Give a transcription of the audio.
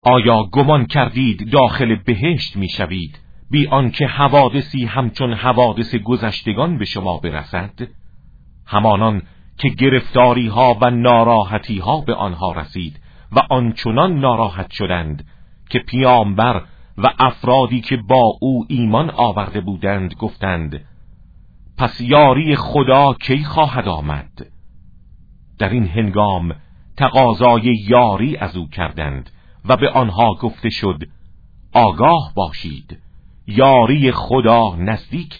آیا گمان کردید داخل بهشت میشوید بی آنکه حوادثی همچون حوادث گذشتگان به شما برسد؟ همانان که گرفتاری ها و ناراحتی ها به آنها رسید و آنچنان ناراحت شدند که پیامبر و افرادی که با او ایمان آورده بودند گفتند پس یاری خدا کی خواهد آمد؟ در این هنگام تقاضای یاری از او کردند و به آنها گفته شد آگاه باشید، یاری خدا نزدیک